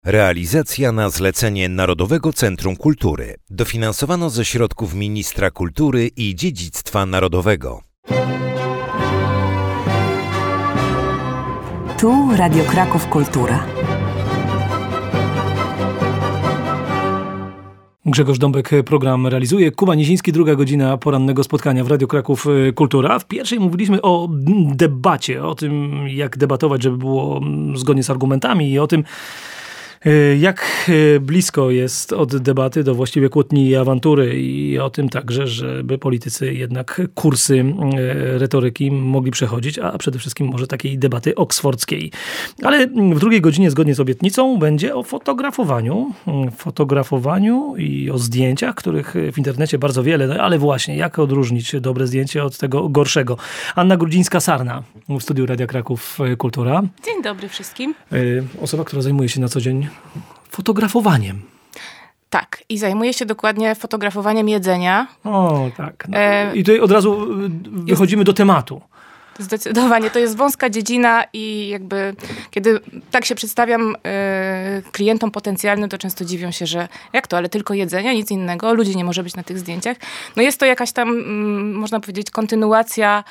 Realizacja na zlecenie Narodowego Centrum Kultury. Dofinansowano ze środków Ministra Kultury i Dziedzictwa Narodowego. Tu Radio Kraków Kultura. Grzegorz Dąbek program realizuje. Kuba Niziński, druga godzina porannego spotkania w Radio Kraków Kultura. W pierwszej mówiliśmy o debacie, o tym, jak debatować, żeby było zgodnie z argumentami i o tym, jak blisko jest od debaty do właściwie kłótni i awantury i o tym także, żeby politycy jednak kursy retoryki mogli przechodzić, a przede wszystkim może takiej debaty oksfordzkiej. Ale w drugiej godzinie, zgodnie z obietnicą, będzie o fotografowaniu i o zdjęciach, których w internecie bardzo wiele, no ale właśnie, jak odróżnić dobre zdjęcie od tego gorszego. Anna Grudzińska-Sarna w studiu Radia Kraków Kultura. Dzień dobry wszystkim. Osoba, która zajmuje się na co dzień fotografowaniem. Tak, i zajmuję się dokładnie fotografowaniem jedzenia. O, tak. No. I tutaj od razu wychodzimy do tematu. Zdecydowanie, to jest wąska dziedzina i jakby kiedy tak się przedstawiam klientom potencjalnym, to często dziwią się, że jak to, ale tylko jedzenie, nic innego, ludzi nie może być na tych zdjęciach. No jest to jakaś tam, można powiedzieć, kontynuacja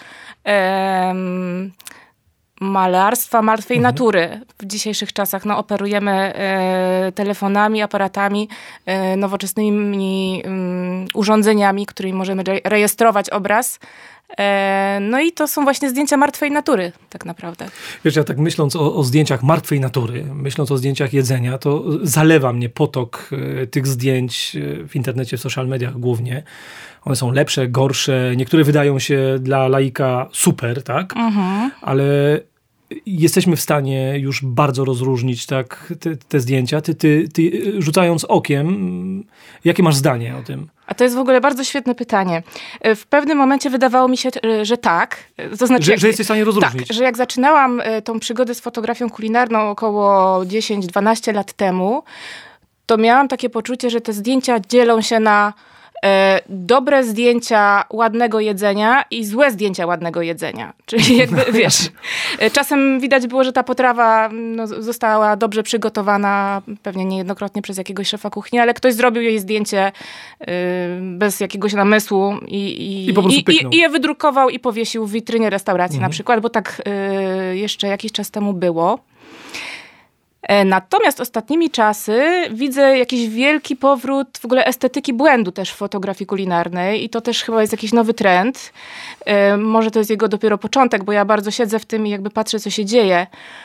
malarstwa martwej natury. W dzisiejszych czasach operujemy telefonami, aparatami, nowoczesnymi urządzeniami, którymi możemy rejestrować obraz. No i to są właśnie zdjęcia martwej natury, tak naprawdę. Wiesz, ja tak myśląc o zdjęciach martwej natury, myśląc o zdjęciach jedzenia, to zalewa mnie potok tych zdjęć w internecie, w social mediach głównie. One są lepsze, gorsze, niektóre wydają się dla laika super, tak? Ale jesteśmy w stanie już bardzo rozróżnić tak, te zdjęcia. Ty rzucając okiem, jakie masz zdanie o tym? A to jest w ogóle bardzo świetne pytanie. W pewnym momencie wydawało mi się, że tak. To znaczy, że jesteś w stanie rozróżnić. Tak, że jak zaczynałam tą przygodę z fotografią kulinarną około 10-12 lat temu, to miałam takie poczucie, że te zdjęcia dzielą się na dobre zdjęcia ładnego jedzenia i złe zdjęcia ładnego jedzenia. Czyli jakby, wiesz, czasem widać było, że ta potrawa została dobrze przygotowana, pewnie niejednokrotnie przez jakiegoś szefa kuchni, ale ktoś zrobił jej zdjęcie bez jakiegoś namysłu i je wydrukował i powiesił w witrynie restauracji na przykład, bo tak jeszcze jakiś czas temu było. Natomiast ostatnimi czasy widzę jakiś wielki powrót w ogóle estetyki błędu też w fotografii kulinarnej i to też chyba jest jakiś nowy trend. Może to jest jego dopiero początek, bo ja bardzo siedzę w tym i jakby patrzę, co się dzieje.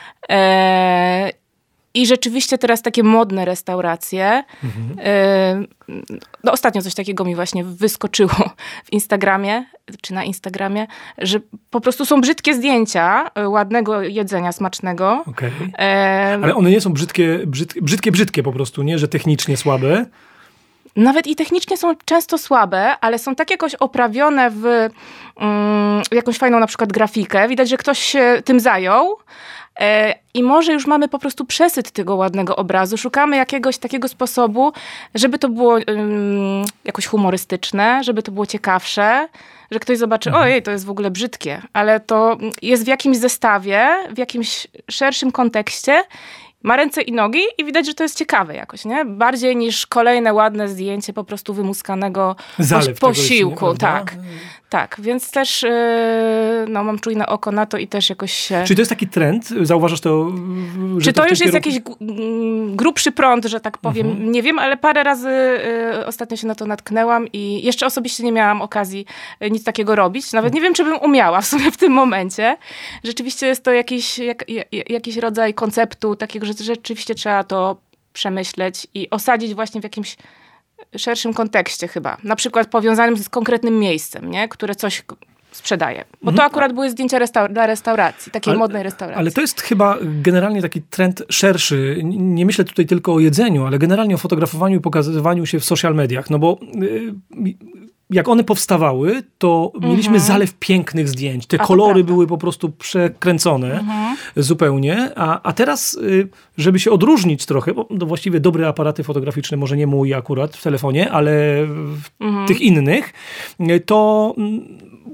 I rzeczywiście teraz takie modne restauracje. Ostatnio coś takiego mi właśnie wyskoczyło w Instagramie, czy na Instagramie, że po prostu są brzydkie zdjęcia ładnego jedzenia, smacznego. Okay. Ale one nie są brzydkie po prostu, nie? Że technicznie słabe. Nawet i technicznie są często słabe, ale są tak jakoś oprawione w jakąś fajną na przykład grafikę. Widać, że ktoś się tym zajął. I może już mamy po prostu przesyt tego ładnego obrazu. Szukamy jakiegoś takiego sposobu, żeby to było jakoś humorystyczne, żeby to było ciekawsze, że ktoś zobaczy, ojej, to jest w ogóle brzydkie, ale to jest w jakimś zestawie, w jakimś szerszym kontekście, ma ręce i nogi i widać, że to jest ciekawe jakoś, nie? Bardziej niż kolejne ładne zdjęcie po prostu wymuskanego posiłku. Tak, więc też mam czujne oko na to i też jakoś się... Czy to jest taki trend? Zauważasz to? Czy to już jest jakiś grubszy prąd, że tak powiem? Nie wiem, ale parę razy ostatnio się na to natknęłam i jeszcze osobiście nie miałam okazji nic takiego robić. Nawet nie wiem, czy bym umiała w sumie w tym momencie. Rzeczywiście jest to jakiś rodzaj konceptu takiego, że rzeczywiście trzeba to przemyśleć i osadzić właśnie w jakimś szerszym kontekście chyba. Na przykład powiązanym z konkretnym miejscem, nie? Które coś sprzedaje. Bo to akurat były zdjęcia dla restauracji, takiej modnej restauracji. Ale to jest chyba generalnie taki trend szerszy. Nie myślę tutaj tylko o jedzeniu, ale generalnie o fotografowaniu i pokazywaniu się w social mediach. No bo jak one powstawały, to mieliśmy zalew pięknych zdjęć. Te kolory były po prostu przekręcone zupełnie. A teraz, żeby się odróżnić trochę, bo właściwie dobre aparaty fotograficzne, może nie mój akurat w telefonie, ale w tych innych, to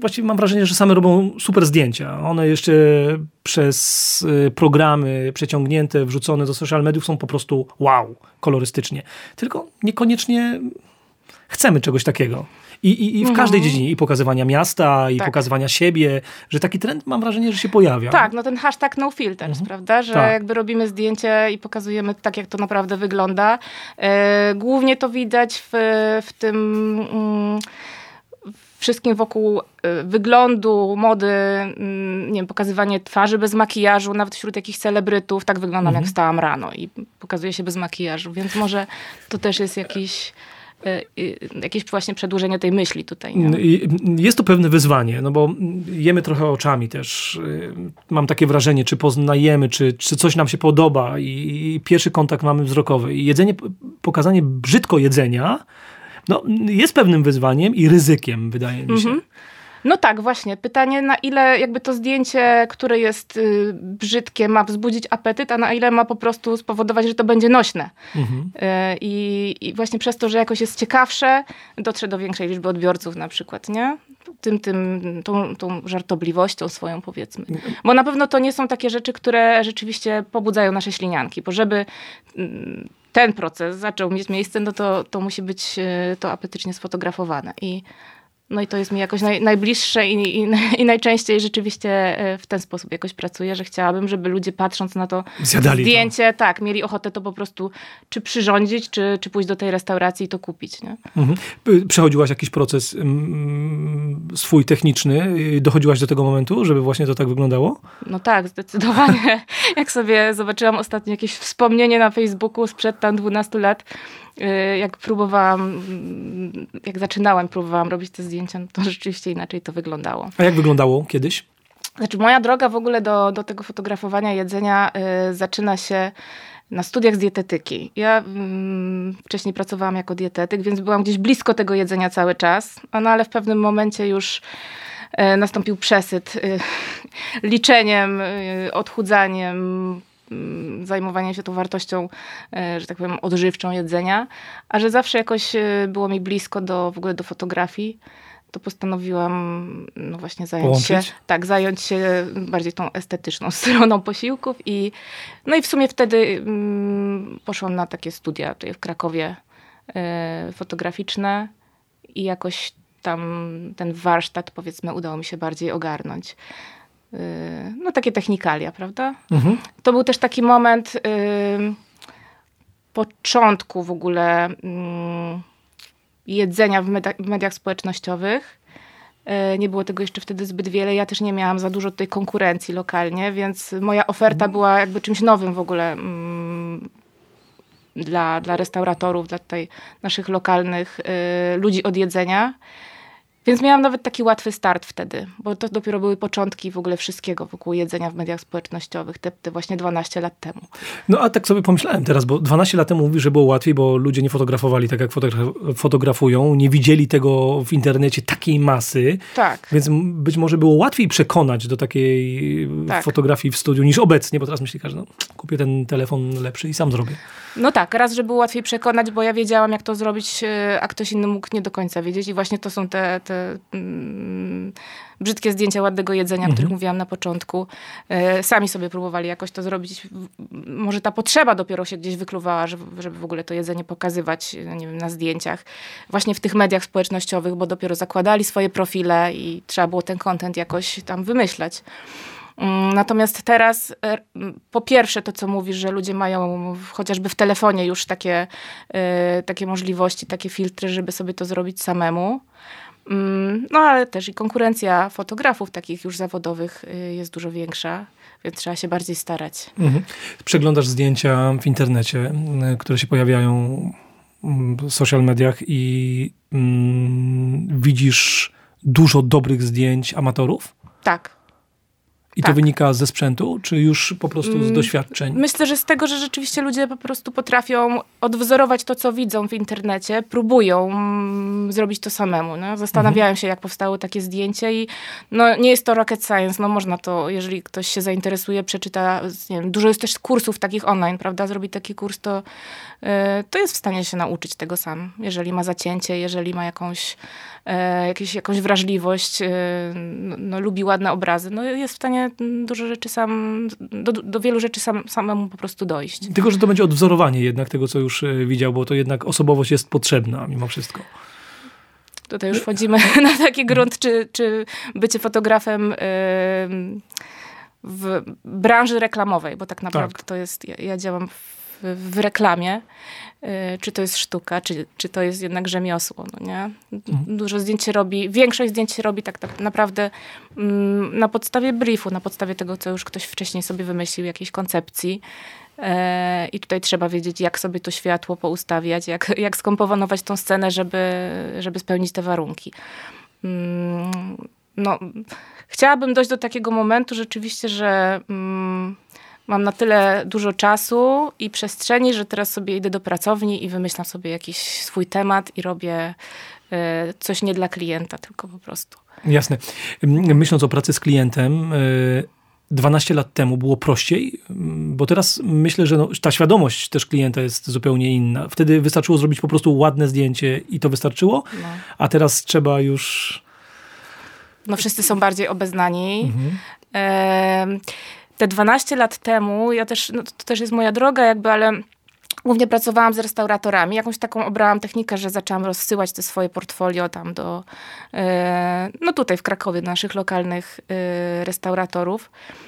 właściwie mam wrażenie, że same robią super zdjęcia. One jeszcze przez programy przeciągnięte, wrzucone do social mediów są po prostu wow, kolorystycznie. Tylko niekoniecznie chcemy czegoś takiego. I w każdej dziedzinie, i pokazywania miasta, i pokazywania siebie, że taki trend mam wrażenie, że się pojawia. Tak, no ten hashtag no filters, prawda? Że jakby robimy zdjęcie i pokazujemy tak, jak to naprawdę wygląda. Głównie to widać w tym wszystkim wokół wyglądu, mody, nie wiem, pokazywanie twarzy bez makijażu, nawet wśród jakichś celebrytów. Tak wyglądam, jak wstałam rano i pokazuję się bez makijażu, więc może to też jest jakieś właśnie przedłużenie tej myśli tutaj. Nie? Jest to pewne wyzwanie, no bo jemy trochę oczami też. Mam takie wrażenie, czy poznajemy, czy coś nam się podoba i pierwszy kontakt mamy wzrokowy. I pokazanie brzydko jedzenia jest pewnym wyzwaniem i ryzykiem, wydaje mi się. No tak, właśnie. Pytanie, na ile jakby to zdjęcie, które jest brzydkie, ma wzbudzić apetyt, a na ile ma po prostu spowodować, że to będzie nośne. I właśnie przez to, że jakoś jest ciekawsze, dotrze do większej liczby odbiorców na przykład, nie? Tą żartobliwością swoją, powiedzmy. Bo na pewno to nie są takie rzeczy, które rzeczywiście pobudzają nasze ślinianki, bo żeby ten proces zaczął mieć miejsce, no to musi być to apetycznie sfotografowane. No i to jest mi jakoś najbliższe i najczęściej rzeczywiście w ten sposób jakoś pracuję, że chciałabym, żeby ludzie patrząc na to zdjęcie, mieli ochotę to po prostu czy przyrządzić, czy pójść do tej restauracji i to kupić. Nie? Przechodziłaś jakiś proces swój techniczny? Dochodziłaś do tego momentu, żeby właśnie to tak wyglądało? No tak, zdecydowanie. Jak sobie zobaczyłam ostatnio jakieś wspomnienie na Facebooku sprzed tam 12 lat, jak próbowałam robić te zdjęcia, no to rzeczywiście inaczej to wyglądało. A jak wyglądało kiedyś? Znaczy moja droga w ogóle do tego fotografowania jedzenia zaczyna się na studiach z dietetyki. Ja wcześniej pracowałam jako dietetyk, więc byłam gdzieś blisko tego jedzenia cały czas, ale w pewnym momencie już nastąpił przesyt liczeniem, odchudzaniem, zajmowanie się tą wartością, że tak powiem, odżywczą jedzenia, a że zawsze jakoś było mi blisko w ogóle do fotografii, to postanowiłam właśnie zająć się bardziej tą estetyczną stroną posiłków i w sumie wtedy poszłam na takie studia tutaj w Krakowie fotograficzne i jakoś tam ten warsztat, powiedzmy, udało mi się bardziej ogarnąć. Takie technikalia, prawda? To był też taki moment początku w ogóle jedzenia w mediach społecznościowych. Nie było tego jeszcze wtedy zbyt wiele. Ja też nie miałam za dużo tej konkurencji lokalnie, więc moja oferta była jakby czymś nowym w ogóle dla restauratorów, dla tutaj naszych lokalnych ludzi od jedzenia. Więc miałam nawet taki łatwy start wtedy, bo to dopiero były początki w ogóle wszystkiego wokół jedzenia w mediach społecznościowych, te właśnie 12 lat temu. No a tak sobie pomyślałem teraz, bo 12 lat temu mówisz, że było łatwiej, bo ludzie nie fotografowali tak, jak fotografują, nie widzieli tego w internecie takiej masy, więc być może było łatwiej przekonać do takiej fotografii w studiu niż obecnie, bo teraz myśli każdy, kupię ten telefon lepszy i sam zrobię. No tak, raz, że było łatwiej przekonać, bo ja wiedziałam, jak to zrobić, a ktoś inny mógł nie do końca wiedzieć i właśnie to są te brzydkie zdjęcia ładnego jedzenia, o których mówiłam na początku. Sami sobie próbowali jakoś to zrobić. Może ta potrzeba dopiero się gdzieś wykluwała, żeby w ogóle to jedzenie pokazywać, nie wiem, na zdjęciach. Właśnie w tych mediach społecznościowych, bo dopiero zakładali swoje profile i trzeba było ten content jakoś tam wymyślać. Natomiast teraz po pierwsze to, co mówisz, że ludzie mają chociażby w telefonie już takie możliwości, takie filtry, żeby sobie to zrobić samemu. Ale też i konkurencja fotografów takich już zawodowych jest dużo większa, więc trzeba się bardziej starać. Przeglądasz zdjęcia w internecie, które się pojawiają w social mediach i widzisz dużo dobrych zdjęć amatorów? Tak. I to wynika ze sprzętu, czy już po prostu z doświadczeń? Myślę, że z tego, że rzeczywiście ludzie po prostu potrafią odwzorować to, co widzą w internecie, próbują zrobić to samemu. No? Zastanawiają się, jak powstało takie zdjęcie i no, nie jest to rocket science. No, można to, jeżeli ktoś się zainteresuje, przeczyta, nie wiem, dużo jest też kursów takich online, prawda? Zrobi taki kurs, to jest w stanie się nauczyć tego sam. Jeżeli ma zacięcie, jeżeli ma jakąś wrażliwość, no, lubi ładne obrazy, no jest w stanie dużo rzeczy do wielu rzeczy samemu po prostu dojść. Tylko, że to będzie odwzorowanie jednak tego, co już widział, bo to jednak osobowość jest potrzebna mimo wszystko. Tutaj już wchodzimy na taki grunt, czy bycie fotografem w branży reklamowej, bo tak naprawdę to jest, ja działam w reklamie, czy to jest sztuka, czy to jest jednak rzemiosło, no nie? Dużo zdjęć się robi, większość zdjęć się robi tak naprawdę na podstawie briefu, na podstawie tego, co już ktoś wcześniej sobie wymyślił, jakiejś koncepcji. I tutaj trzeba wiedzieć, jak sobie to światło poustawiać, jak skomponować tą scenę, żeby spełnić te warunki. No, chciałabym dojść do takiego momentu rzeczywiście, że mam na tyle dużo czasu i przestrzeni, że teraz sobie idę do pracowni i wymyślam sobie jakiś swój temat i robię coś nie dla klienta, tylko po prostu. Jasne. Myśląc o pracy z klientem, 12 lat temu było prościej, bo teraz myślę, że ta świadomość też klienta jest zupełnie inna. Wtedy wystarczyło zrobić po prostu ładne zdjęcie i to wystarczyło, a teraz trzeba już... No wszyscy są bardziej obeznani. Te 12 lat temu, ja też, no to też jest moja droga jakby, ale głównie pracowałam z restauratorami. Jakąś taką obrałam technikę, że zaczęłam rozsyłać te swoje portfolio tam do, no tutaj w Krakowie, do naszych lokalnych restauratorów.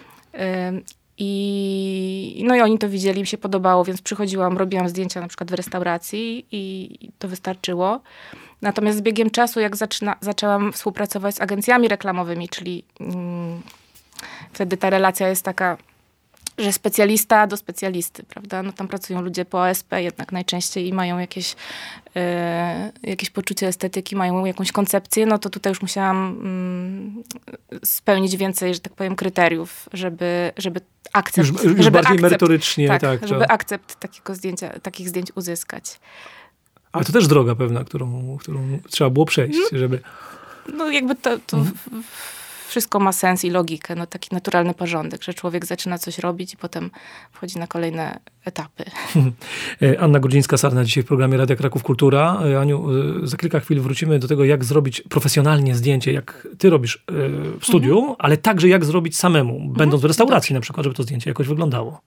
I oni to widzieli, im się podobało, więc przychodziłam, robiłam zdjęcia na przykład w restauracji i to wystarczyło. Natomiast z biegiem czasu, jak zaczęłam współpracować z agencjami reklamowymi, czyli wtedy ta relacja jest taka, że specjalista do specjalisty, prawda? No tam pracują ludzie po OSP jednak najczęściej i mają jakieś poczucie estetyki, mają jakąś koncepcję, no to tutaj już musiałam spełnić więcej, że tak powiem, kryteriów, żeby akcept... Już bardziej merytorycznie. Tak, żeby akcept takich zdjęć uzyskać. Ale to też droga pewna, którą trzeba było przejść, żeby... No jakby to wszystko ma sens i logikę, no taki naturalny porządek, że człowiek zaczyna coś robić i potem wchodzi na kolejne etapy. Anna Grudzińska-Sarna dzisiaj w programie Radia Kraków Kultura. Aniu, za kilka chwil wrócimy do tego, jak zrobić profesjonalnie zdjęcie, jak ty robisz w studiu, ale także jak zrobić samemu, będąc w restauracji na przykład, żeby to zdjęcie jakoś wyglądało.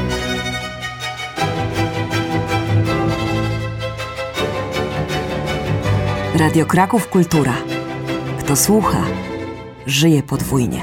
Radio Kraków Kultura. Kto słucha, żyje podwójnie.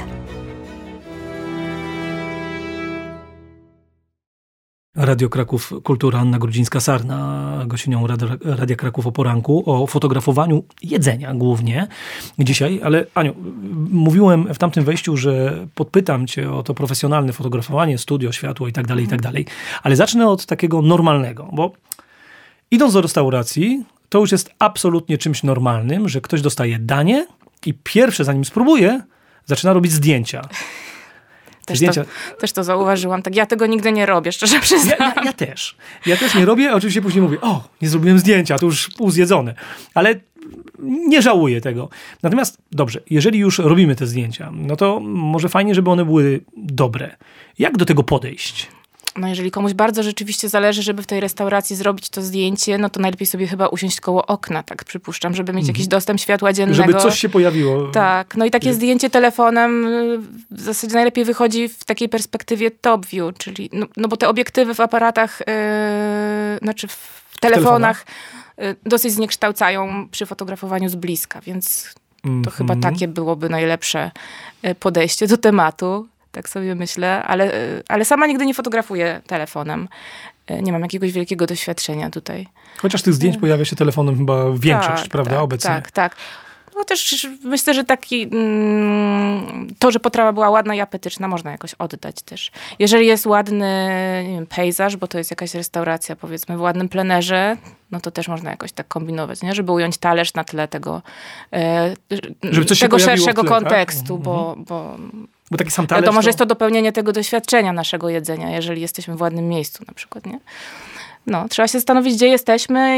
Radio Kraków Kultura, Anna Grudzińska-Sarna, gościnią Radia Kraków o poranku, o fotografowaniu jedzenia głównie dzisiaj. Ale Aniu, mówiłem w tamtym wejściu, że podpytam cię o to profesjonalne fotografowanie, studio, światło i tak dalej, ale zacznę od takiego normalnego, bo idąc do restauracji, to już jest absolutnie czymś normalnym, że ktoś dostaje danie i pierwsze, zanim spróbuje, zaczyna robić zdjęcia. Też to zauważyłam. Tak, ja tego nigdy nie robię, szczerze przyznam. Ja też. Ja też nie robię, a oczywiście później mówię, nie zrobiłem zdjęcia, to już pół zjedzone. Ale nie żałuję tego. Natomiast dobrze, jeżeli już robimy te zdjęcia, no to może fajnie, żeby one były dobre. Jak do tego podejść? No jeżeli komuś bardzo rzeczywiście zależy, żeby w tej restauracji zrobić to zdjęcie, no to najlepiej sobie chyba usiąść koło okna, tak przypuszczam, żeby mieć jakiś dostęp światła dziennego. Żeby coś się pojawiło. Tak, no i takie zdjęcie telefonem w zasadzie najlepiej wychodzi w takiej perspektywie top view, czyli, no bo te obiektywy w aparatach, znaczy w telefonach dosyć zniekształcają przy fotografowaniu z bliska, więc to chyba takie byłoby najlepsze podejście do tematu. Tak sobie myślę, ale sama nigdy nie fotografuję telefonem. Nie mam jakiegoś wielkiego doświadczenia tutaj. Chociaż tych zdjęć pojawia się telefonem chyba większość, prawda, obecnie? Tak. No też myślę, że to, że potrawa była ładna i apetyczna, można jakoś oddać też. Jeżeli jest ładny, nie wiem, pejzaż, bo to jest jakaś restauracja, powiedzmy, w ładnym plenerze, no to też można jakoś tak kombinować, nie? Żeby ująć talerz na tle tego, żeby coś tego się szerszego tle, kontekstu, tak? bo Bo taki sam talerz to może jest to dopełnienie tego doświadczenia naszego jedzenia, jeżeli jesteśmy w ładnym miejscu na przykład, nie? No, trzeba się zastanowić, gdzie jesteśmy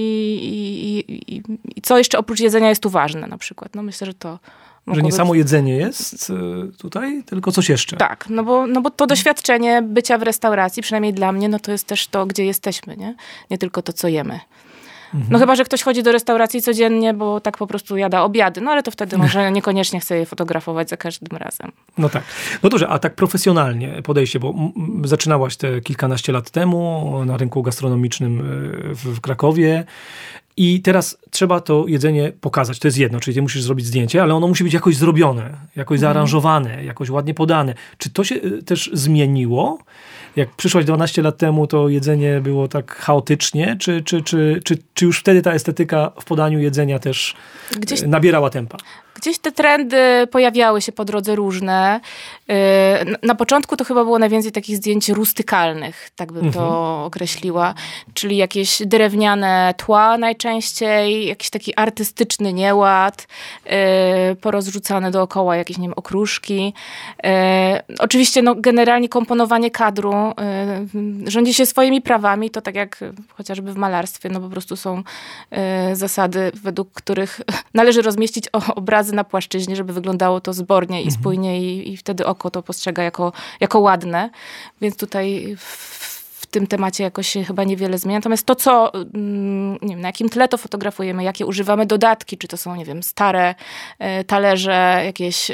i co jeszcze oprócz jedzenia jest tu ważne na przykład. No myślę, że to Że nie samo jedzenie jest tutaj, tylko coś jeszcze. Tak, no bo to doświadczenie bycia w restauracji, przynajmniej dla mnie, no to jest też to, gdzie jesteśmy, nie? Nie tylko to, co jemy. No chyba, że ktoś chodzi do restauracji codziennie, bo tak po prostu jada obiady, no ale to wtedy może niekoniecznie chce je fotografować za każdym razem. No tak. No dobrze, a tak profesjonalnie podejście, bo zaczynałaś te kilkanaście lat temu na rynku gastronomicznym w Krakowie i teraz trzeba to jedzenie pokazać. To jest jedno, czyli ty musisz zrobić zdjęcie, ale ono musi być jakoś zrobione, jakoś zaaranżowane, jakoś ładnie podane. Czy to się też zmieniło? Jak przyszłaś 12 lat temu, to jedzenie było tak chaotycznie? Czy już wtedy ta estetyka w podaniu jedzenia też nabierała tempa? Gdzieś te trendy pojawiały się po drodze różne. Na początku to chyba było najwięcej takich zdjęć rustykalnych, tak bym to określiła. Czyli jakieś drewniane tła najczęściej, jakiś taki artystyczny nieład, porozrzucane dookoła jakieś, nie wiem, okruszki. Oczywiście generalnie komponowanie kadru rządzi się swoimi prawami. To tak jak chociażby w malarstwie, no po prostu są zasady, według których należy rozmieścić obrazy na płaszczyźnie, żeby wyglądało to zbornie i spójnie i wtedy oko to postrzega jako ładne. Więc tutaj w tym temacie jakoś się chyba niewiele zmienia. Natomiast to, co, nie wiem, na jakim tle to fotografujemy, jakie używamy dodatki, czy to są, nie wiem, stare talerze, jakieś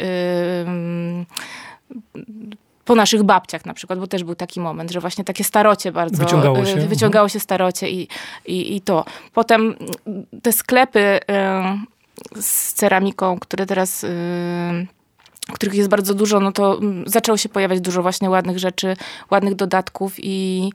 po naszych babciach na przykład, bo też był taki moment, że właśnie takie starocie bardzo wyciągało się starocie i to. Potem te sklepy z ceramiką, które teraz, których jest bardzo dużo, no to zaczęło się pojawiać dużo właśnie ładnych rzeczy, ładnych dodatków i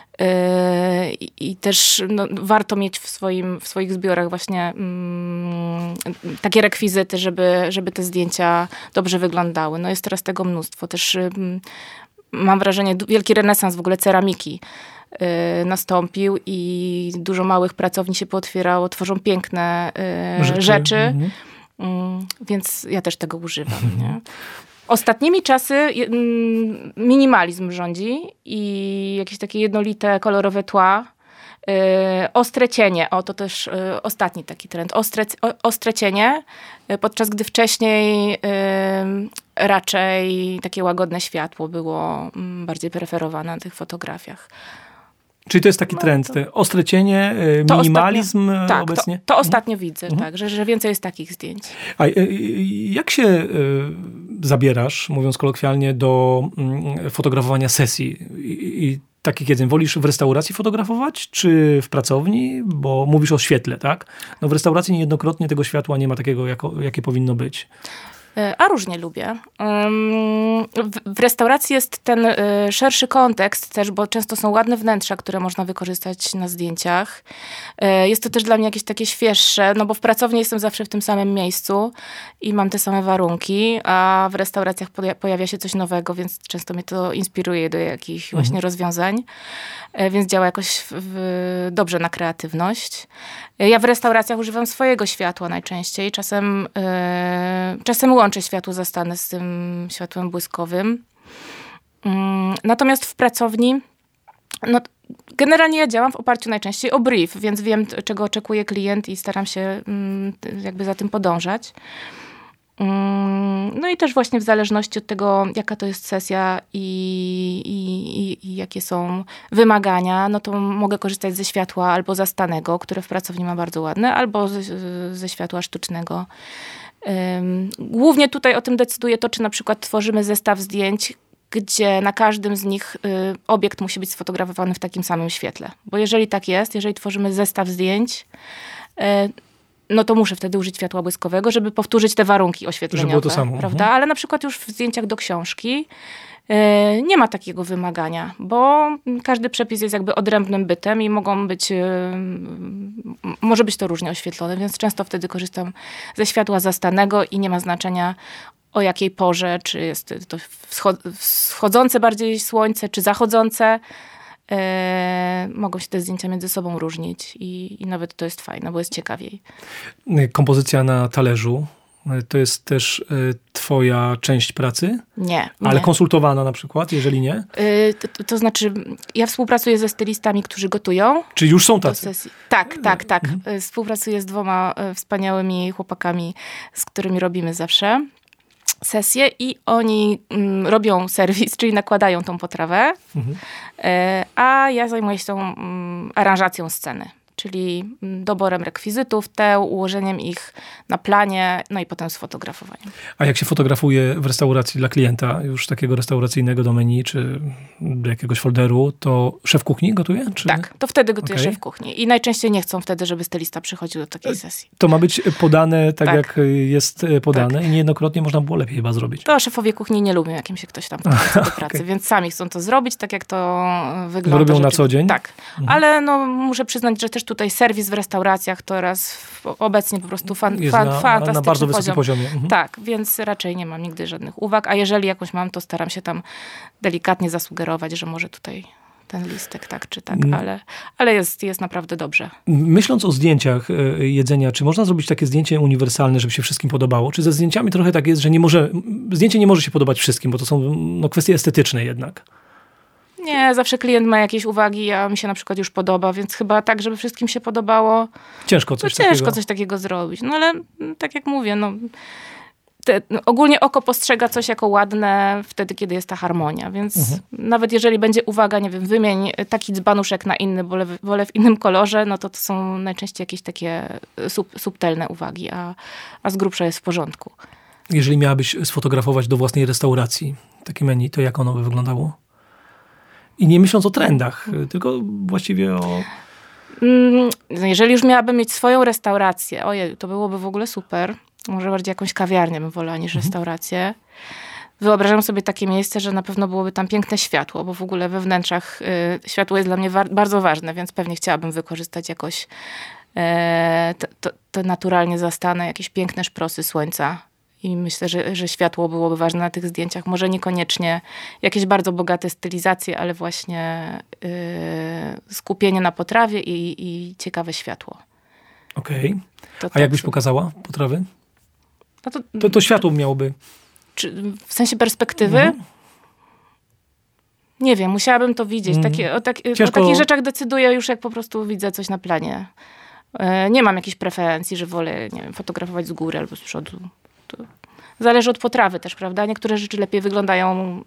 też no, warto mieć w swoich zbiorach właśnie takie rekwizyty, żeby te zdjęcia dobrze wyglądały. No jest teraz tego mnóstwo. Też mam wrażenie, wielki renesans w ogóle ceramiki nastąpił i dużo małych pracowni się pootwierało, tworzą piękne rzeczy. Więc ja też tego używam. Nie? Ostatnimi czasy minimalizm rządzi i jakieś takie jednolite, kolorowe tła. Ostre cienie, to też ostatni taki trend. Ostre cienie, podczas gdy wcześniej raczej takie łagodne światło było bardziej preferowane na tych fotografiach. Czyli to jest taki trend, te ostre cienie, minimalizm obecnie? To ostatnio widzę, tak, że więcej jest takich zdjęć. A jak się zabierasz, mówiąc kolokwialnie, do fotografowania sesji i takich jedzeń? Wolisz w restauracji fotografować, czy w pracowni? Bo mówisz o świetle, tak? No w restauracji niejednokrotnie tego światła nie ma takiego, jakie powinno być. A różnie lubię. W restauracji jest ten szerszy kontekst też, bo często są ładne wnętrza, które można wykorzystać na zdjęciach. Jest to też dla mnie jakieś takie świeższe, no bo w pracowni jestem zawsze w tym samym miejscu i mam te same warunki, a w restauracjach pojawia się coś nowego, więc często mnie to inspiruje do jakichś właśnie rozwiązań. Więc działa jakoś dobrze na kreatywność. Ja w restauracjach używam swojego światła najczęściej. Czasem łączę światło zastane z tym światłem błyskowym. Natomiast w pracowni, no, generalnie ja działam w oparciu najczęściej o brief, więc wiem, czego oczekuje klient i staram się jakby za tym podążać. No i też właśnie w zależności od tego, jaka to jest sesja i jakie są wymagania, no to mogę korzystać ze światła albo zastanego, które w pracowni ma bardzo ładne, albo ze światła sztucznego. Głównie tutaj o tym decyduje to, czy na przykład tworzymy zestaw zdjęć, gdzie na każdym z nich obiekt musi być sfotografowany w takim samym świetle. Bo jeżeli tak jest, jeżeli tworzymy zestaw zdjęć, no to muszę wtedy użyć światła błyskowego, żeby powtórzyć te warunki oświetleniowe. Żeby było to samo. Prawda? Ale na przykład już w zdjęciach do książki nie ma takiego wymagania, bo każdy przepis jest jakby odrębnym bytem i może być to różnie oświetlone, więc często wtedy korzystam ze światła zastanego i nie ma znaczenia, o jakiej porze, czy jest to wschodzące bardziej słońce, czy zachodzące. Mogą się te zdjęcia między sobą różnić i nawet to jest fajne, bo jest ciekawiej. Kompozycja na talerzu To jest też twoja część pracy? Nie. Ale konsultowana na przykład, jeżeli nie? To znaczy, ja współpracuję ze stylistami, którzy gotują. Czy już są tacy? Tak. Współpracuję z 2 wspaniałymi chłopakami, z którymi robimy zawsze sesje i oni robią serwis, czyli nakładają tą potrawę, a ja zajmuję się tą aranżacją sceny. Czyli doborem rekwizytów, ułożeniem ich na planie, no i potem sfotografowaniem. A jak się fotografuje w restauracji dla klienta, już takiego restauracyjnego do menu, czy do jakiegoś folderu, to szef kuchni gotuje? Czy... Tak, to wtedy gotuje szef kuchni. I najczęściej nie chcą wtedy, żeby stylista przychodził do takiej sesji. To ma być podane tak jak jest podane i niejednokrotnie można było lepiej chyba zrobić. To szefowie kuchni nie lubią, jak im się ktoś tam wtrąca do pracy, więc sami chcą to zrobić, tak jak to wygląda. Robią na co dzień? Tak, ale no, muszę przyznać, że też tutaj serwis w restauracjach to obecnie po prostu fantastyczny na bardzo wysokim poziomie. Tak, więc raczej nie mam nigdy żadnych uwag, a jeżeli jakąś mam, to staram się tam delikatnie zasugerować, że może tutaj ten listek tak czy tak, ale jest naprawdę dobrze. Myśląc o zdjęciach jedzenia, czy można zrobić takie zdjęcie uniwersalne, żeby się wszystkim podobało? Czy ze zdjęciami trochę tak jest, że zdjęcie nie może się podobać wszystkim, bo to są kwestie estetyczne jednak? Nie, zawsze klient ma jakieś uwagi, a mi się na przykład już podoba, więc chyba tak, żeby wszystkim się podobało. Ciężko coś takiego zrobić. No ale tak jak mówię, ogólnie oko postrzega coś jako ładne wtedy, kiedy jest ta harmonia, więc nawet jeżeli będzie uwaga, nie wiem, wymień taki dzbanuszek na inny, bo wolę w innym kolorze, no to są najczęściej jakieś takie subtelne uwagi, a z grubsza jest w porządku. Jeżeli miałabyś sfotografować do własnej restauracji takie menu, to jak ono by wyglądało? I nie myśląc o trendach, tylko właściwie o... Jeżeli już miałabym mieć swoją restaurację, ojej, to byłoby w ogóle super. Może bardziej jakąś kawiarnię bym wolała niż restaurację. Wyobrażam sobie takie miejsce, że na pewno byłoby tam piękne światło, bo w ogóle we wnętrzach światło jest dla mnie bardzo ważne, więc pewnie chciałabym wykorzystać jakoś to naturalnie zastane, jakieś piękne szprosy słońca. I myślę, że światło byłoby ważne na tych zdjęciach. Może niekoniecznie jakieś bardzo bogate stylizacje, ale właśnie skupienie na potrawie i ciekawe światło. Okej. A jak byś pokazała potrawy? No to światło miałoby... W sensie perspektywy? Nie wiem, musiałabym to widzieć. O takich rzeczach decyduję już, jak po prostu widzę coś na planie. Nie mam jakichś preferencji, że wolę, nie wiem, fotografować z góry albo z przodu. To zależy od potrawy też, prawda? Niektóre rzeczy lepiej wyglądają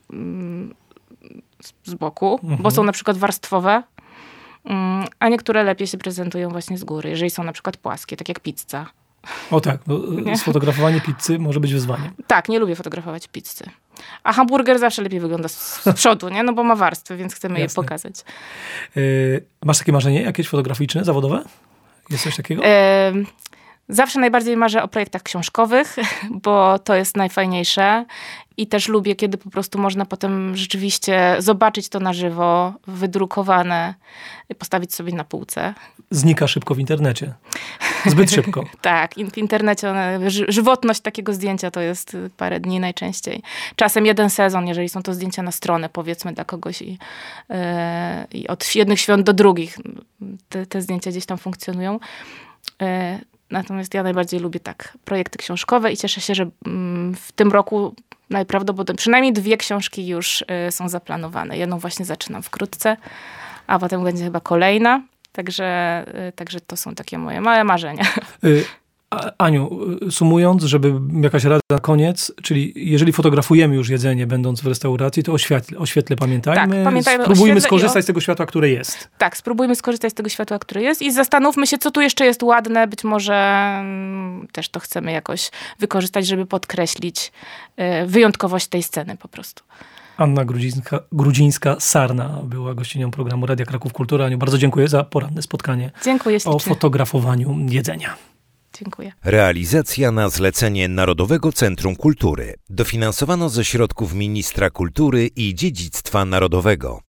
z boku, bo są na przykład warstwowe, a niektóre lepiej się prezentują właśnie z góry, jeżeli są na przykład płaskie, tak jak pizza. O tak, bo sfotografowanie pizzy może być wyzwaniem. Tak, nie lubię fotografować pizzy. A hamburger zawsze lepiej wygląda z przodu, nie? No bo ma warstwy, więc chcemy je pokazać. Masz takie marzenie jakieś fotograficzne, zawodowe? Jest coś takiego? Zawsze najbardziej marzę o projektach książkowych, bo to jest najfajniejsze i też lubię, kiedy po prostu można potem rzeczywiście zobaczyć to na żywo, wydrukowane, postawić sobie na półce. Znika szybko w internecie. Zbyt szybko. Tak, w internecie żywotność takiego zdjęcia to jest parę dni najczęściej. Czasem 1 sezon, jeżeli są to zdjęcia na stronę, powiedzmy dla kogoś i od jednych świąt do drugich te zdjęcia gdzieś tam funkcjonują. Natomiast ja najbardziej lubię projekty książkowe i cieszę się, że w tym roku najprawdopodobniej przynajmniej 2 książki już są zaplanowane. Jedną właśnie zaczynam wkrótce, a potem będzie chyba kolejna. Także to są takie moje małe marzenia. Aniu, sumując, żeby jakaś rada na koniec, czyli jeżeli fotografujemy już jedzenie, będąc w restauracji, to o świetle pamiętajmy. Tak, pamiętajmy spróbujmy skorzystać z tego światła, które jest. Tak, spróbujmy skorzystać z tego światła, które jest i zastanówmy się, co tu jeszcze jest ładne. Być może też to chcemy jakoś wykorzystać, żeby wyjątkowość tej sceny po prostu. Anna Grudzińska-Sarna była gościnią programu Radia Kraków Kultura. Aniu, bardzo dziękuję za poranne spotkanie. Dziękuję ślicznie. O fotografowaniu jedzenia. Dziękuję. Realizacja na zlecenie Narodowego Centrum Kultury. Dofinansowano ze środków Ministra Kultury i Dziedzictwa Narodowego.